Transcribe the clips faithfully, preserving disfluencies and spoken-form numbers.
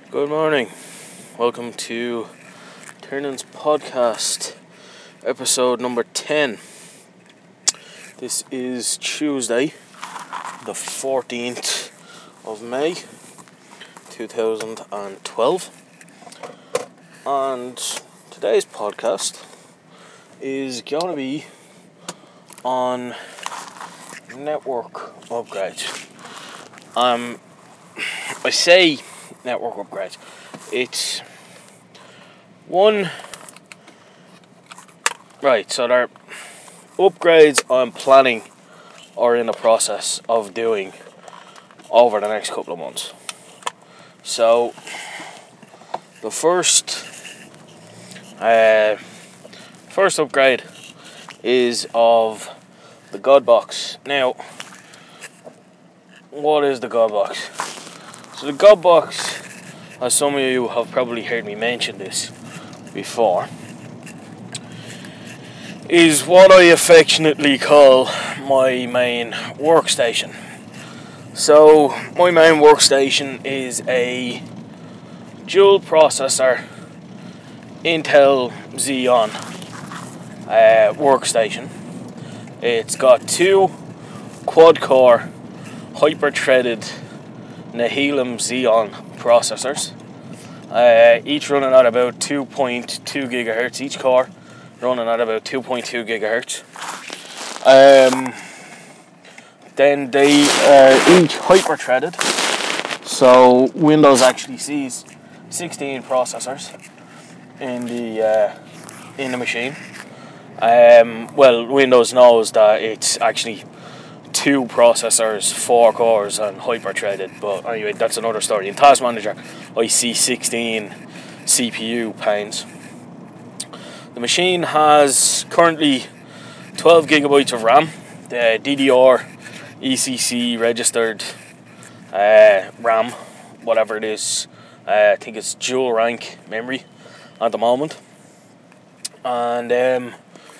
Good morning. Welcome to Turnan's podcast, episode number ten. This is Tuesday, the fourteenth of May, two thousand twelve. And today's podcast is going to be on network upgrades. Um, I say network upgrades. It's one right. So there are upgrades I'm planning or in the process of doing over the next couple of months. So the first, uh, first upgrade is of the God Box. Now, what is the God Box? So the God Box, as some of you have probably heard me mention this before, is what I affectionately call my main workstation. So my main workstation is a dual processor Intel Xeon uh, workstation. It's got two quad-core hyper-threaded Nehalem Xeon processors, uh, each running at about two point two gigahertz. Each core running at about two point two gigahertz. Um, then they are each hyper-threaded, so Windows actually sees sixteen processors in the uh, in the machine. Um, well, Windows knows that it's actually two processors, four cores, and hyper-threaded, but anyway, that's another story. In Task Manager, I see sixteen C P U panes. The machine has currently twelve gigabytes of RAM, the D D R E C C registered uh, RAM, whatever it is. Uh, I think it's dual rank memory at the moment, and um,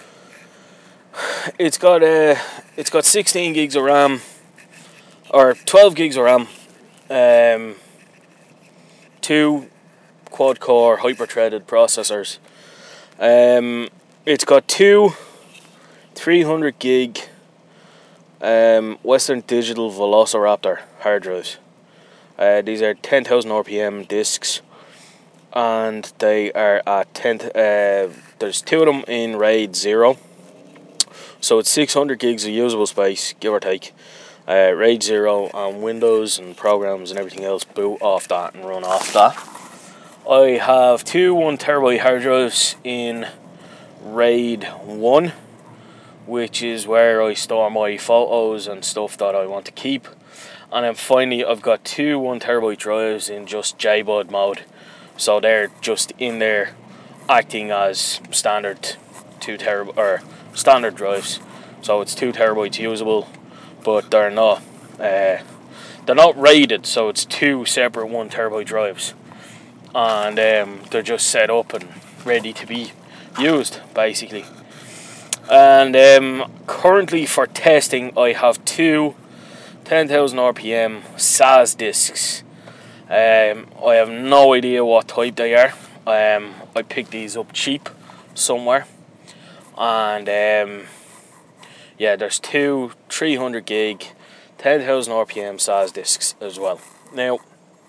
it's got a. Uh, It's got sixteen gigs of RAM, or twelve gigs of RAM, um, two quad-core hyper-threaded processors. Um, it's got two three hundred gig um, Western Digital Velociraptor hard drives. Uh, these are ten thousand R P M discs, and they are at ten. Uh, there's two of them in RAID zero. So it's six hundred gigs of usable space, give or take. Uh, RAID zero, and Windows and programs and everything else boot off that and run off that. I have two one terabyte hard drives in RAID one, which is where I store my photos and stuff that I want to keep. And then finally, I've got two one terabyte drives in just J B U D mode. So they're just in there acting as standard two terabyte or standard drives. So it's two terabytes usable, but they're not uh, they're not rated, so it's two separate one terabyte drives, and um, they're just set up and ready to be used basically. And um, currently for testing, I have two ten thousand R P M S A S discs. Um, I have no idea what type they are. Um, I picked these up cheap somewhere. And um, yeah, there's two three hundred gig, ten thousand R P M S A S discs as well. Now,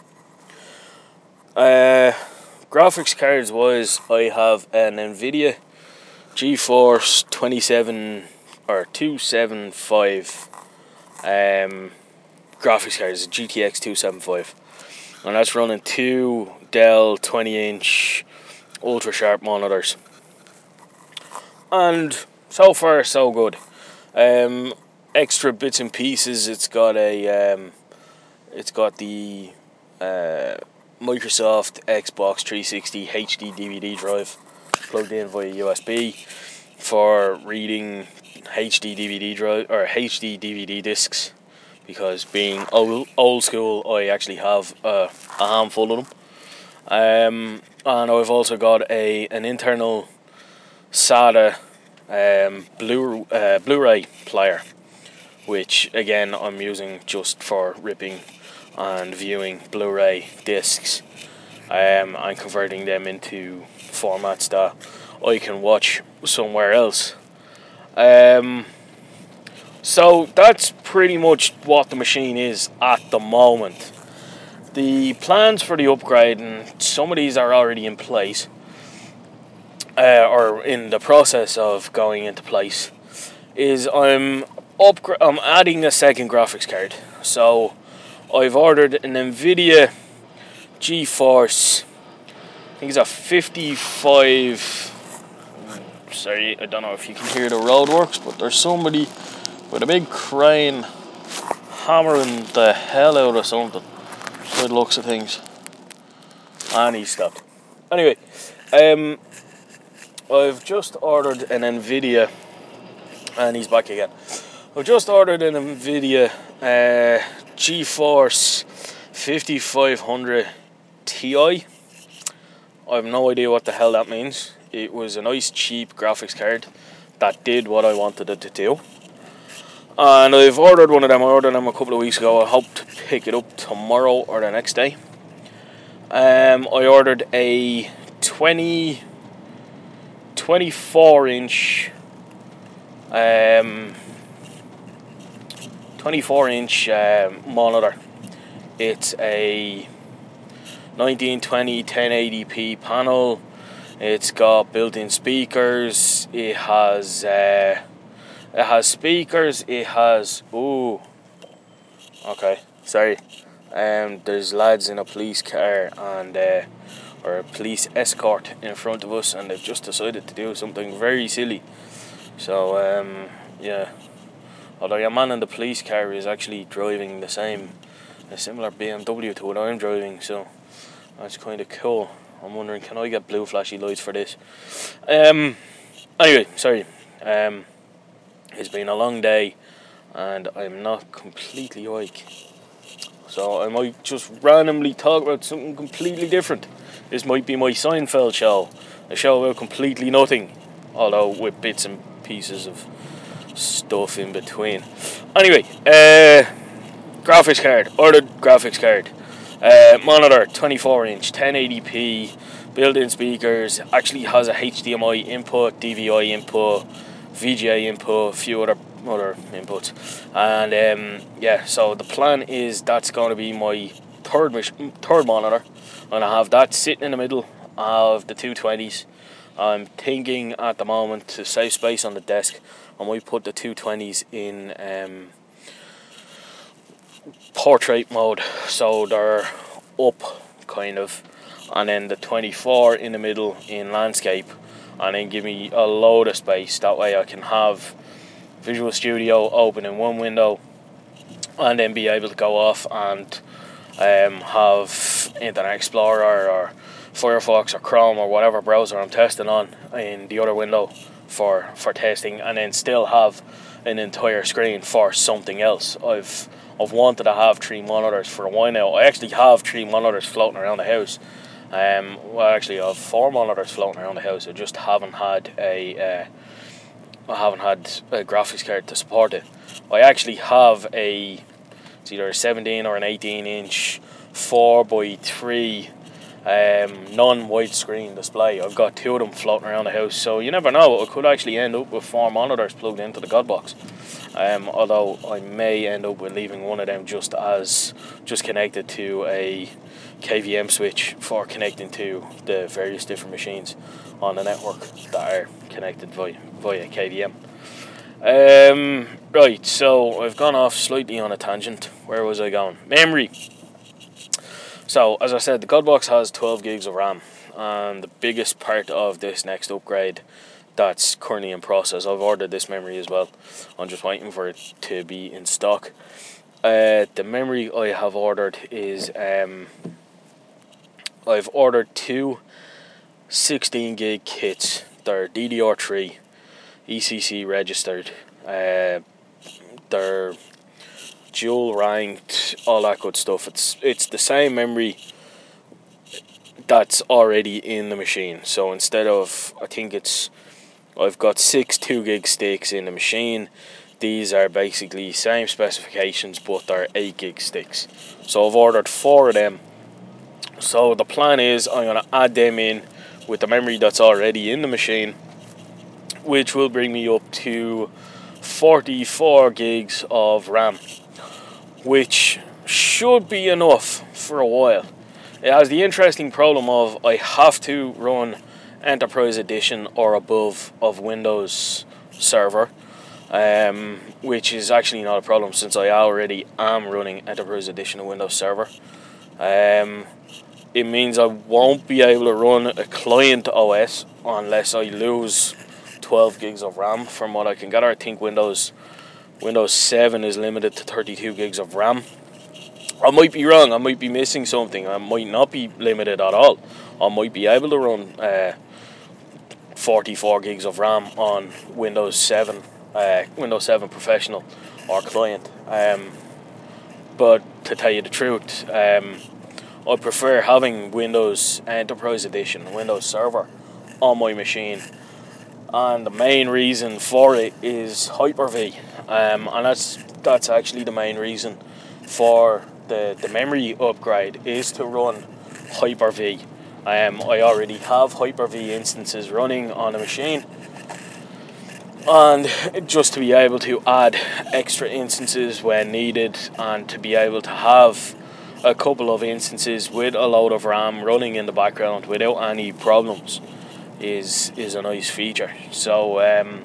uh, graphics cards wise, I have an Nvidia GeForce twenty-seven or two seventy-five um, graphics cards, G T X two seventy-five, and that's running two Dell twenty inch ultra sharp monitors. And so far, so good. Um, extra bits and pieces. It's got a, um, it's got the uh, Microsoft Xbox three sixty H D D V D drive plugged in via U S B for reading H D D V D drive or H D D V D discs. Because being old old school, I actually have uh, a handful of them. Um, and I've also got a an internal SATA um, Blu uh, Blu-ray player, which again I'm using just for ripping and viewing Blu-ray discs. um, and converting them into formats that I can watch somewhere else. Um, so that's pretty much what the machine is at the moment. The plans for the upgrade, and some of these are already in place, uh, or in the process of going into place, is I'm upgra- I'm adding a second graphics card. So I've ordered an NVIDIA GeForce, I think it's a fifty-five. Sorry, I don't know if you can hear the roadworks, but there's somebody with a big crane hammering the hell out of something by the looks of things. And he stopped. Anyway, um, I've just ordered an NVIDIA, and he's back again. I've just ordered an NVIDIA uh, GeForce fifty-five hundred Ti. I have no idea what the hell that means. It was a nice cheap graphics card that did what I wanted it to do. And I've ordered one of them. I ordered them a couple of weeks ago. I hope to pick it up tomorrow or the next day. Um, I ordered a twenty, twenty-four inch, um, twenty-four inch um, monitor. It's a nineteen twenty ten eighty p panel. It's got built-in speakers. It has uh, it has speakers. It has ooh. Okay, sorry. Um, there's lads in a police car and uh, or a police escort in front of us, and they've just decided to do something very silly. So um, yeah. Although your man in the police car is actually driving the same, a similar B M W to what I'm driving, so that's kind of cool. I'm wondering, can I get blue flashy lights for this? Um, anyway, sorry. Um, it's been a long day, and I'm not completely awake. So I might just randomly talk about something completely different. This might be my Seinfeld show, a show about completely nothing, although with bits and pieces of stuff in between. Anyway, uh, graphics card, ordered graphics card. Uh, monitor, twenty-four inch, ten eighty p, built-in speakers, actually has a H D M I input, D V I input, V G A input, a few other other inputs, and um, yeah, so the plan is that's going to be my third third monitor. I'm going to have that sitting in the middle of the two twenties. I'm thinking at the moment, to save space on the desk, I might put the two twenties in um, portrait mode, so they're up kind of, and then the twenty-four in the middle in landscape, and then give me a load of space. That way I can have Visual Studio open in one window and then be able to go off and um, have Internet Explorer or Firefox or Chrome or whatever browser I'm testing on in the other window for, for testing, and then still have an entire screen for something else. I've I've wanted to have three monitors for a while now. I actually have three monitors floating around the house. Um, well, actually, I have four monitors floating around the house. I just haven't had a uh, I haven't had a graphics card to support it. I actually have a it's either a seventeen or an eighteen inch four by three um, non-widescreen display. I've got two of them floating around the house, so you never know. I could actually end up with four monitors plugged into the God box. Um, although I may end up with leaving one of them just as just connected to a K V M switch for connecting to the various different machines on the network that are connected via, via K V M. Um, right, so I've gone off slightly on a tangent. Where was I going? Memory. So, as I said, the God box has twelve gigs of RAM, and the biggest part of this next upgrade that's currently in process, I've ordered this memory as well. I'm just waiting for it to be in stock. Uh, the memory I have ordered is, um, I've ordered two sixteen gig kits. They're D D R three, E C C registered. Uh, they're dual ranked, all that good stuff. It's it's the same memory that's already in the machine. So instead of, I think it's, I've got six two gig sticks in the machine. These are basically same specifications, but they're eight gig sticks. So I've ordered four of them. So the plan is I'm going to add them in with the memory that's already in the machine, which will bring me up to forty-four gigs of RAM, which should be enough for a while. It has the interesting problem of I have to run Enterprise Edition or above of Windows Server, um, which is actually not a problem since I already am running Enterprise Edition of Windows Server. Um, it means I won't be able to run a client O S unless I lose twelve gigs of RAM from what I can gather. I think Windows Windows seven is limited to thirty-two gigs of RAM. I might be wrong, I might be missing something, I might not be limited at all. I might be able to run uh, forty-four gigs of RAM on Windows seven, uh, Windows seven Professional or Client. Um, but to tell you the truth, um, I prefer having Windows Enterprise Edition, Windows Server on my machine. And the main reason for it is Hyper-V, um, and that's that's actually the main reason for the, the memory upgrade is to run Hyper-V. Um, I already have Hyper-V instances running on the machine, and just to be able to add extra instances when needed and to be able to have a couple of instances with a load of RAM running in the background without any problems is is a nice feature. So um,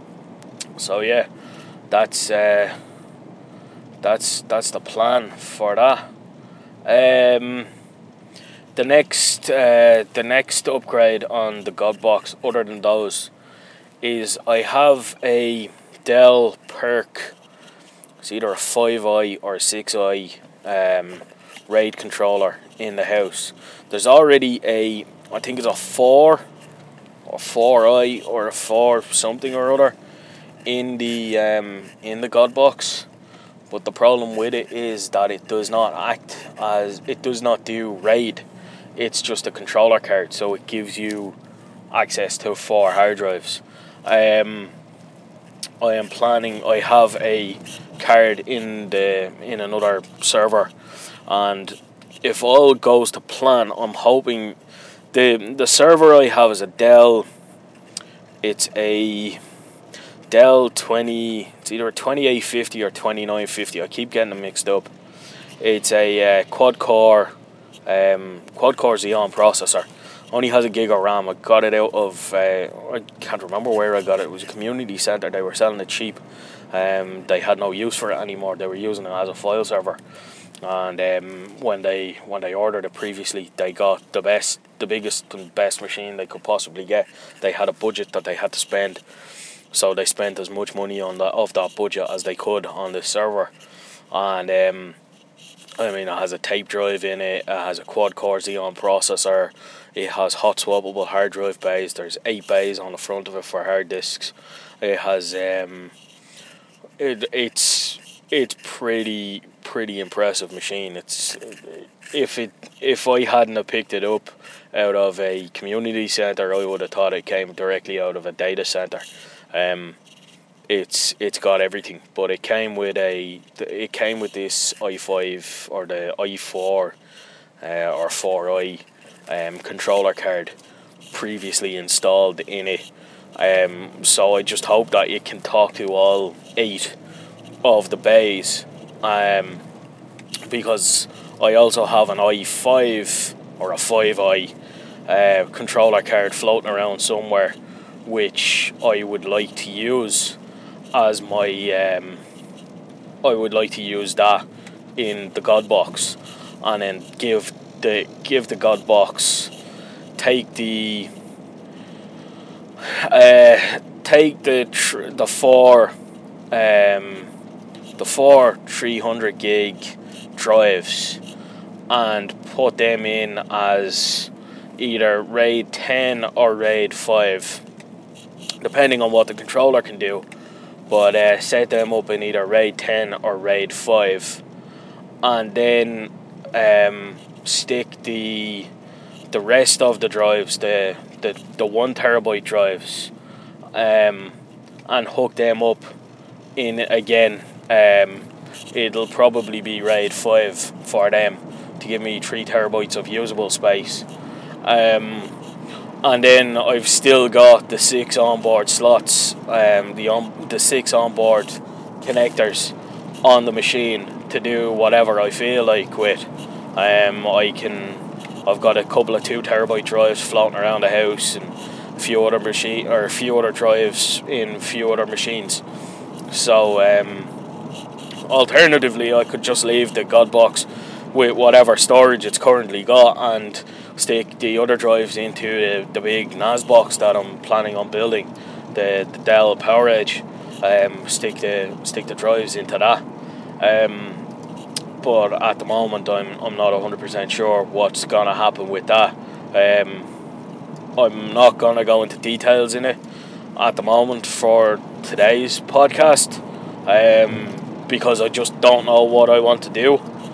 so yeah, that's uh, that's that's the plan for that. Um, the next uh, the next upgrade on the Godbox, other than those, is I have a Dell Perk. It's either a five i or a six i um, RAID controller in the house. There's already a, I think it's a four or four i or a four something or other in the um, in the Godbox, but the problem with it is that it does not act as, it does not do RAID. It's just a controller card, so it gives you access to four hard drives. Um, I am planning. I have a card in the in another server, and if all goes to plan, I'm hoping the the server I have is a Dell. It's a Dell twenty. It's either a twenty-eight fifty or twenty-nine fifty. I keep getting them mixed up. It's a uh, quad core, um, quad core Xeon processor. Only has a gig of RAM. I got it out of, uh, I can't remember where I got it. It was a community centre. They were selling it cheap. Um, they had no use for it anymore. They were using it as a file server. And um, when they when they ordered it previously, they got the best, the biggest and best machine they could possibly get. They had a budget that they had to spend, so they spent as much money on that of that budget as they could on this server. And um, I mean, it has a tape drive in it. It has a quad core Xeon processor. It has hot swappable hard drive bays. There's eight bays on the front of it for hard disks. It has um, it it's it's pretty pretty impressive machine. It's if it if I hadn't have picked it up out of a community center, I would have thought it came directly out of a data center. Um, it's it's got everything, but it came with a it came with this i five or the i four uh, or four i um, controller card previously installed in it. Um, so I just hope that it can talk to all eight of the bays, um, because I also have an i five or a five i uh, controller card floating around somewhere, which I would like to use as my um, I would like to use that in the Godbox, and then give the give the Godbox take the uh, take the tr- the four um, the four three hundred gig drives and put them in as either RAID ten or RAID five, depending on what the controller can do. But uh, set them up in either RAID ten or RAID five, and then um, stick the the rest of the drives, the the, the one terabyte drives, um, and hook them up in again. Um, it'll probably be RAID five for them, to give me three terabytes of usable space. Um, and then I've still got the six onboard slots, um, the on, the six onboard connectors on the machine to do whatever I feel like with. Um, I can, I've got a couple of two terabyte drives floating around the house, and a few other machine or a few other drives in a few other machines. So um, alternatively, I could just leave the God box with whatever storage it's currently got and stick the other drives into the, the big N A S box that I'm planning on building, the, the Dell PowerEdge. Um, stick the stick the drives into that. Um, but at the moment, I'm I'm not one hundred percent sure what's gonna happen with that. Um, I'm not gonna go into details in it at the moment for today's podcast, um, because I just don't know what I want to do.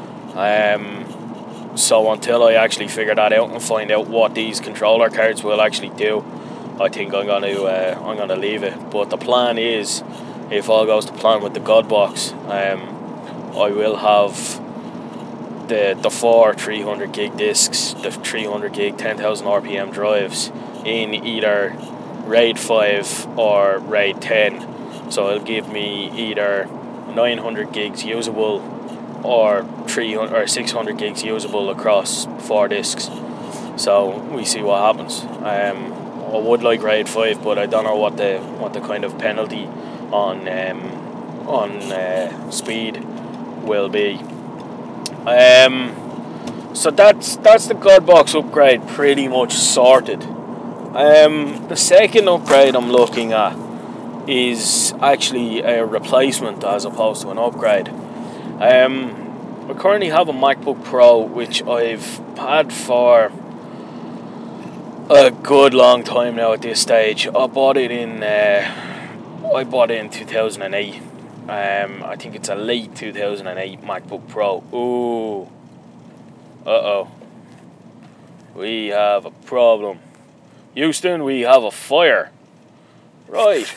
Um, so until I actually figure that out and find out what these controller cards will actually do, I think I'm gonna uh, I'm gonna leave it. But the plan is, if all goes to plan with the God box, um, I will have the the four three hundred gig discs, the three hundred gig ten thousand R P M drives in either RAID five or RAID ten. So it'll give me either nine hundred gigs usable or three hundred or six hundred gigs usable across four discs. So we see what happens. Um, I would like RAID five, but I don't know what the what the kind of penalty on um, on uh, speed will be. Um, so that's that's the God box upgrade pretty much sorted. Um, the second upgrade I'm looking at is actually a replacement as opposed to an upgrade. Um, I currently have a MacBook Pro which I've had for a good long time now at this stage. I bought it in uh, I bought it in two thousand eight. Um, I think it's a late two thousand eight MacBook Pro. Ooh. Uh-oh. We have a problem. Houston, we have a fire. Right.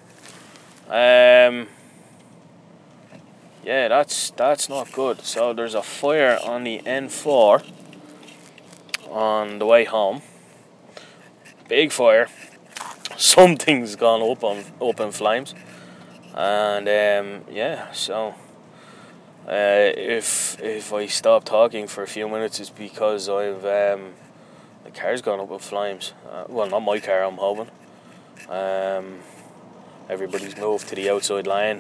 Um. Yeah, that's that's not good. So there's a fire on the N four on the way home. Big fire. Something's gone up on up in flames. And um, yeah, so uh, if if I stop talking for a few minutes, it's because I've um, the car's gone up in flames. Uh, well, not my car, I'm hoping. Um, everybody's moved to the outside lane,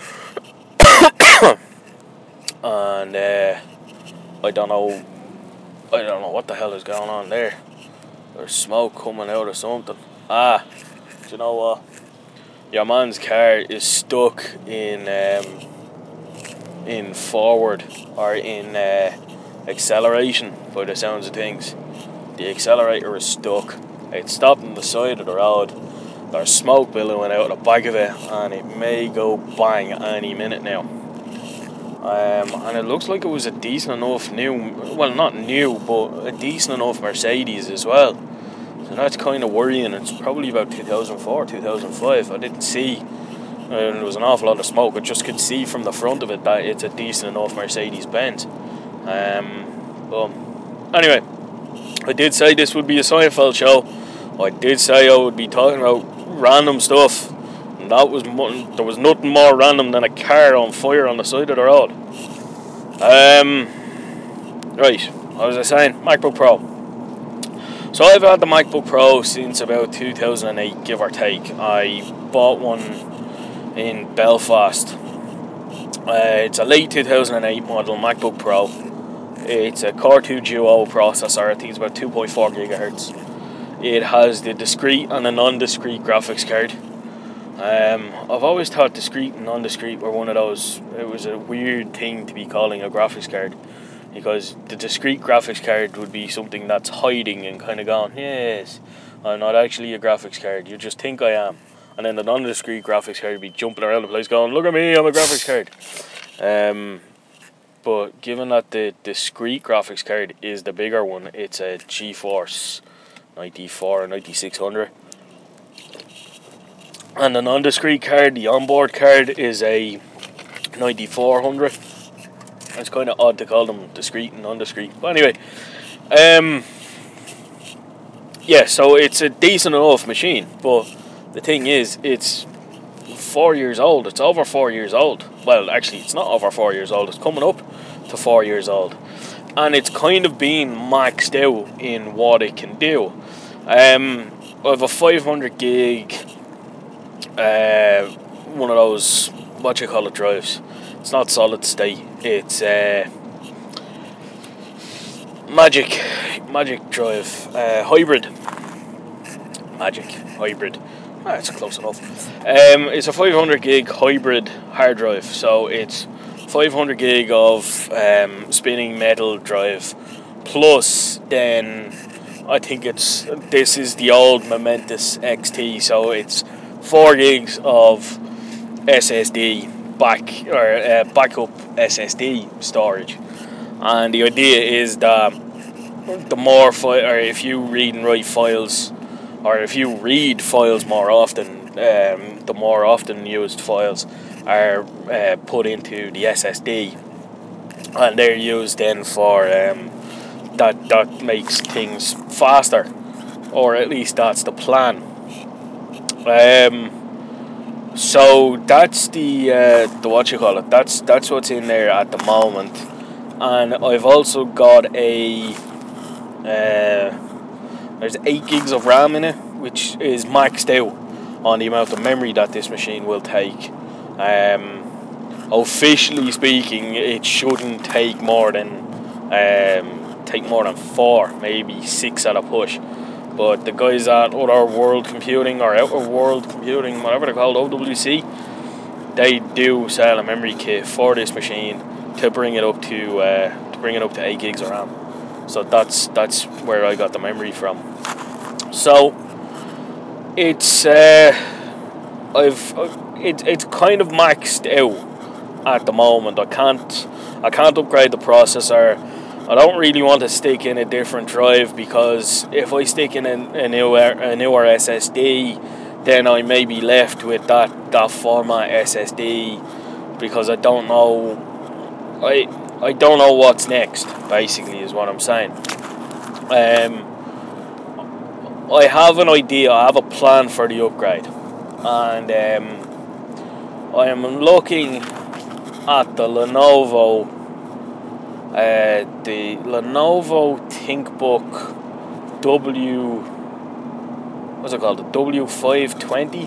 and uh, I don't know, I don't know what the hell is going on there. There's smoke coming out of something. Ah, do you know what? Your man's car is stuck in um, in forward or in uh, acceleration by the sounds of things. The accelerator is stuck. It's stopped on the side of the road. There's smoke billowing out of the back of it, and it may go bang any minute now. Um, and it looks like it was a decent enough new, well, not new, but a decent enough Mercedes as well. So that's kind of worrying. It's probably about two thousand four, two thousand five. I didn't see, uh, there was an awful lot of smoke. I just could see from the front of it that it's a decent enough Mercedes-Benz. Um, but anyway, I did say this would be a Seinfeld show. I did say I would be talking about random stuff. And that was mo- there was nothing more random than a car on fire on the side of the road. Um, right, what was I saying? MacBook Pro. So I've had the MacBook Pro since about two thousand eight, give or take. I bought one in Belfast. Uh, it's a late two thousand eight model MacBook Pro. It's a Core two Duo processor. I think it's about two point four gigahertz. It has the discrete and a non-discrete graphics card. Um, I've always thought discrete and non-discrete were one of those, it was a weird thing to be calling a graphics card, because the discrete graphics card would be something that's hiding and kind of going, yes, I'm not actually a graphics card, you just think I am. And then the non-discrete graphics card would be jumping around the place going, look at me, I'm a graphics card. Um, but given that the discrete graphics card is the bigger one, it's a GeForce ninety-four or ninety-six hundred. And the non-discrete card, the onboard card, is a ninety-four hundred. It's kind of odd to call them discreet and non-discreet. But anyway, um, yeah, so it's a decent enough machine. But the thing is, it's four years old. It's over four years old. Well, actually, it's not over four years old. It's coming up to four years old. And it's kind of been maxed out in what it can do. Um, I have a five hundred gig, uh, one of those, what you call it, drives. It's not solid state. It's uh, Magic, Magic drive, uh, hybrid. Magic hybrid. Ah, it's close enough. Um, it's a five hundred gig hybrid hard drive. So it's five hundred gig of um, spinning metal drive, plus then I think it's this is the old Momentus X T. So it's four gigs of S S D back or uh, backup S S D storage, and the idea is that the more fi- or if you read and write files, or if you read files more often, um, the more often used files are uh, put into the S S D, and they're used then for um, that. That makes things faster, or at least that's the plan. Um, So that's the uh, the what you call it. That's that's what's in there at the moment, and I've also got a uh, there's eight gigs of RAM in it, which is maxed out on the amount of memory that this machine will take. Um, officially speaking, it shouldn't take more than um, take more than four, maybe six at a push. But the guys at Other World Computing or Outer World Computing, whatever they're called, O W C, they do sell a memory kit for this machine to bring it up to uh, to bring it up to eight gigs of RAM. So that's that's where I got the memory from. So it's uh, I've it, it's kind of maxed out at the moment. I can't I can't upgrade the processor. I don't really want to stick in a different drive, because if I stick in a, a newer a newer S S D, then I may be left with that, that format S S D, because I don't know I I don't know what's next, basically, is what I'm saying. Um, I have an idea. I have a plan for the upgrade, and um, I am looking at the Lenovo. Uh, the Lenovo ThinkBook W, what's it called? The W five twenty.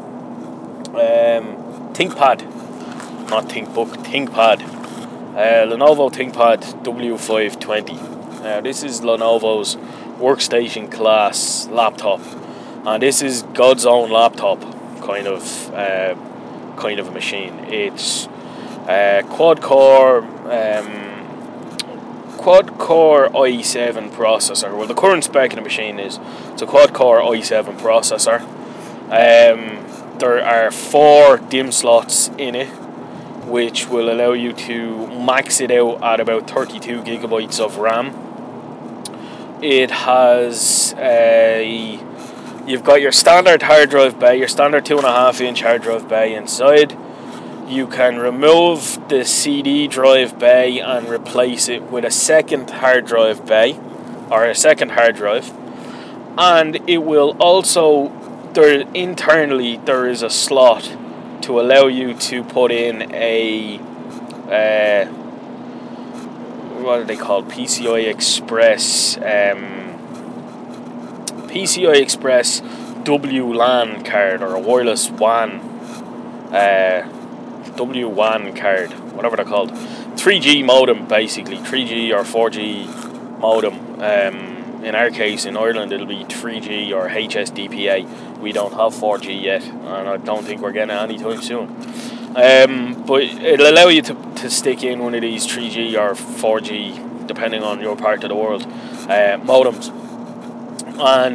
Um, ThinkPad, not ThinkBook, ThinkPad. Uh, Lenovo ThinkPad W five twenty. Uh, this is Lenovo's workstation class laptop, and this is God's own laptop kind of uh, kind of a machine. It's uh, quad core. Um, Quad-core i seven processor. Well, the current spec of the machine is it's a quad-core i seven processor. Um, there are four DIMM slots in it, which will allow you to max it out at about thirty-two gigabytes of RAM. It has a you've got your standard hard drive bay, your standard two and a half inch hard drive bay inside. You can remove the C D drive bay and replace it with a second hard drive bay, or a second hard drive, and it will also, there internally there is a slot to allow you to put in a uh, what are they called? P C I Express um, P C I Express W LAN card, or a wireless WAN uh, W WAN card, whatever they're called. three G modem, basically. three G or four G modem. Um, in our case, in Ireland, it'll be three G or H S D P A. We don't have four G yet, and I don't think we're getting it anytime soon. Um, but it'll allow you to, to stick in one of these three G or four G, depending on your part of the world, uh, modems. And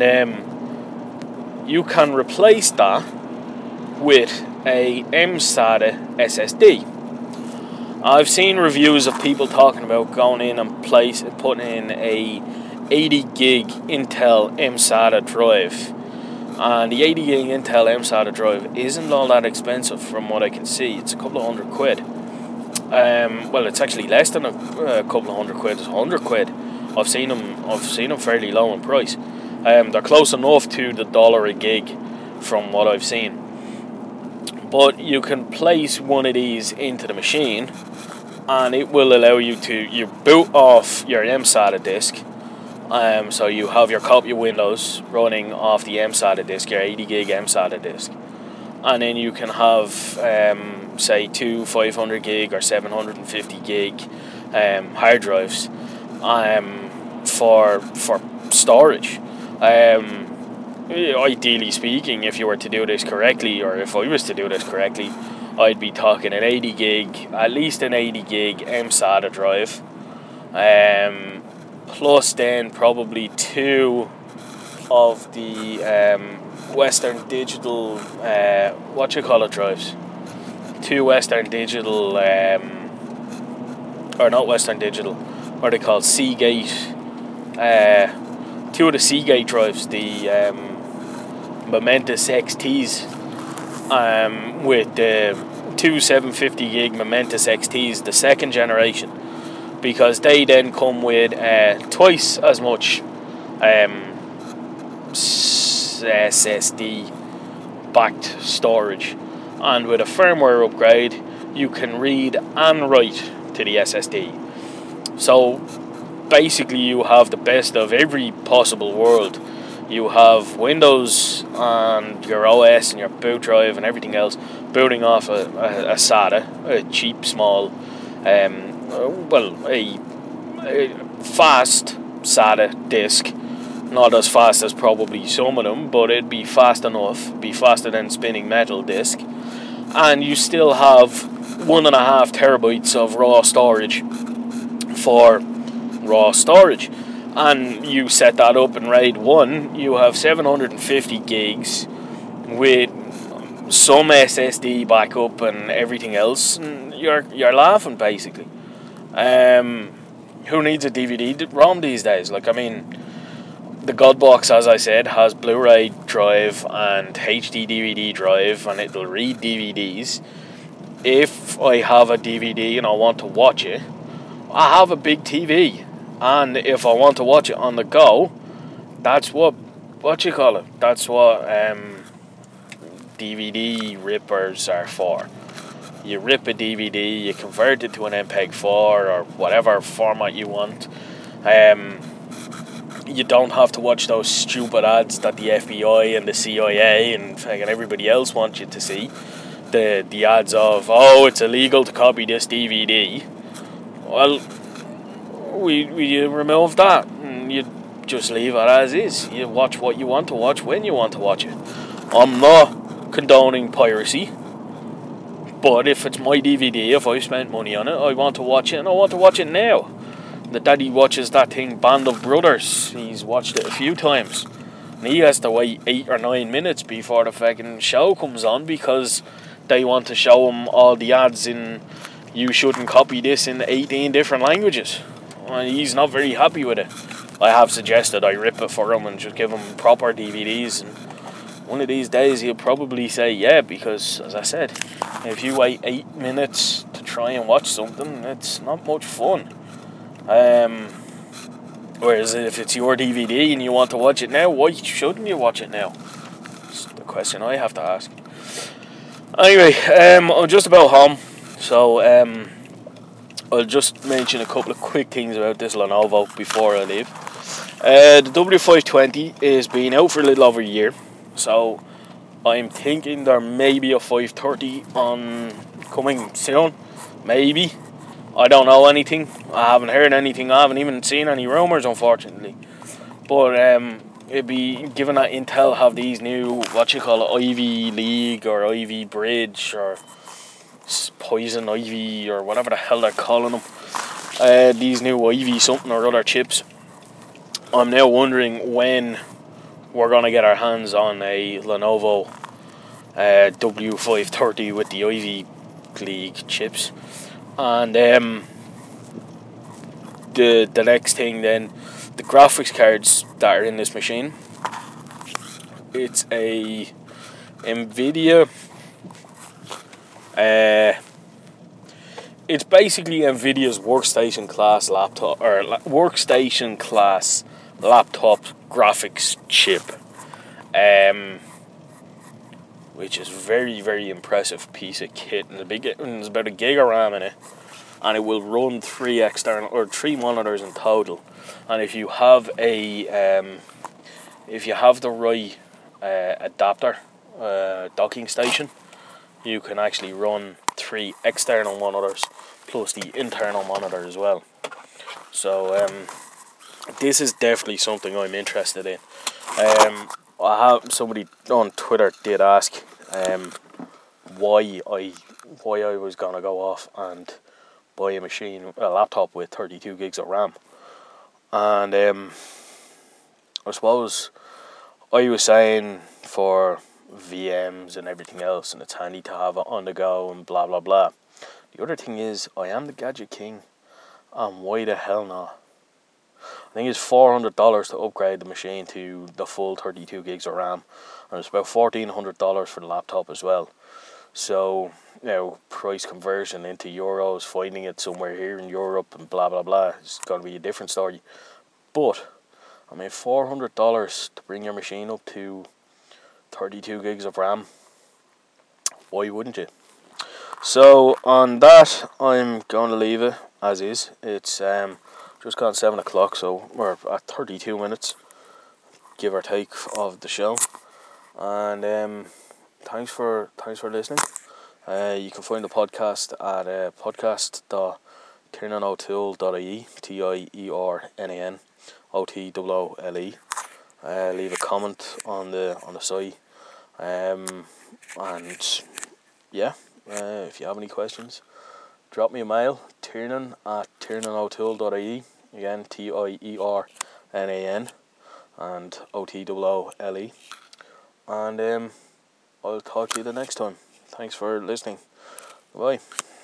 um, you can replace that with a M SATA S S D. I've seen reviews of people talking about going in and place putting in a eighty gig Intel M SATA drive, and the eighty gig Intel M SATA drive isn't all that expensive from what I can see. It's a couple of hundred quid. Um, well, it's actually less than a, a couple of hundred quid. It's a hundred quid. I've seen them. I've seen them fairly low in price. Um, they're close enough to the dollar a gig, from what I've seen. But you can place one of these into the machine, and it will allow you to you boot off your M SATA disk. Um, so you have your copy of Windows running off the M SATA disk, your eighty gig M SATA disk, and then you can have um, say two five hundred gig or seven hundred fifty gig um, hard drives um, for for storage. Um, ideally speaking, if you were to do this correctly, or if I was to do this correctly, I'd be talking an eighty gig, at least an eighty gig M SATA drive, um, plus then probably two of the um, Western Digital, uh, what you call it, drives, two Western Digital, um, or not Western Digital, what are they called, Seagate, uh, two of the Seagate drives, the um, Momentous X Ts, um, with the two seven fifty gig Momentous X Ts, the second generation, because they then come with uh, twice as much um, S S D backed storage, and with a firmware upgrade you can read and write to the S S D. So basically you have the best of every possible world. You have Windows and your O S and your boot drive and everything else booting off a, a, a SATA, a cheap, small, um, well, a, a fast SATA disk. Not as fast as probably some of them, but it'd be fast enough, be faster than spinning metal disk. And you still have one and a half terabytes of raw storage for raw storage. And you set that up in RAID one, you have seven hundred fifty gigs with some S S D backup and everything else, and you're you're laughing basically. Um, who needs a D V D ROM these days? Like, I mean, the Godbox, as I said, has Blu-ray drive and H D D V D drive, and it'll read D V Ds. If I have a D V D and I want to watch it, I have a big T V. And if I want to watch it on the go, that's what, what you call it, that's what um, D V D rippers are for. You rip a D V D, you convert it to an M P E G four or whatever format you want. Um, you don't have to watch those stupid ads that the F B I and the C I A and fucking everybody else want you to see. The, the ads of, oh, it's illegal to copy this D V D. Well, we we remove that and you just leave it as is. You watch what you want to watch when you want to watch it. I'm not condoning piracy, but if it's my D V D, if I spent money on it, I want to watch it and I want to watch it now. The daddy watches that thing, Band of Brothers. He's watched it a few times, and he has to wait eight or nine minutes before the fucking show comes on because they want to show him all the ads in you shouldn't copy this in eighteen different languages. And he's not very happy with it. I have suggested I rip it for him and just give him proper D V Ds, and one of these days he'll probably say yeah, because as I said, if you wait eight minutes to try and watch something, it's not much fun. Um, whereas if it's your D V D and you want to watch it now, why shouldn't you watch it now? That's the question I have to ask. Anyway, um, I'm just about home, so um, I'll just mention a couple of quick things about this Lenovo before I leave. Uh, the W five twenty is been out for a little over a year, so I'm thinking there may be a five thirty on coming soon. Maybe. I don't know anything. I haven't heard anything. I haven't even seen any rumours, unfortunately. But um, it'd be, given that Intel have these new, what you call it, Ivy League or Ivy Bridge or Poison Ivy or whatever the hell they're calling them, uh, these new Ivy something or other chips, I'm now wondering when we're going to get our hands on a Lenovo uh, W five thirty with the Ivy League chips. And um, the the next thing then, the graphics cards that are in this machine, it's a Nvidia uh, it's basically Nvidia's workstation class laptop, or la- workstation class laptop graphics chip, um, which is very very impressive piece of kit. And the big, and there's about a gig of RAM in it, and it will run three external or three monitors in total. And if you have a um, if you have the right uh, adapter uh, docking station, you can actually run three external monitors plus the internal monitor as well. So um, this is definitely something I'm interested in. Um, I have somebody on Twitter did ask um, why I why I was gonna go off and buy a machine, a laptop with thirty-two gigs of RAM, and um, I suppose I was saying for V Ms and everything else, and it's handy to have it on the go and blah blah blah. The other thing is, I am the gadget king, and why the hell not? I think it's four hundred dollars to upgrade the machine to the full thirty-two gigs of RAM, and it's about fourteen hundred dollars for the laptop as well. So, you know, price conversion into euros, finding it somewhere here in Europe and blah blah blah is going to be a different story. But I mean, four hundred dollars to bring your machine up to thirty-two gigs of RAM. Why wouldn't you? So on that, I'm going to leave it as is. It's um, just gone seven o'clock, so we're at thirty-two minutes, give or take, of the show. And um, thanks for thanks for listening. Uh, you can find the podcast at uh, podcast dot tiernan o'toole dot I E, T I E R N A N O T O O L E. Uh, leave a comment on the on the site. Um, and yeah, uh, if you have any questions, drop me a mail, tiernan at tiernan o'toole dot I E, again T I E R N A N and O T O O L E, and um, I'll talk to you the next time. Thanks for listening. Bye.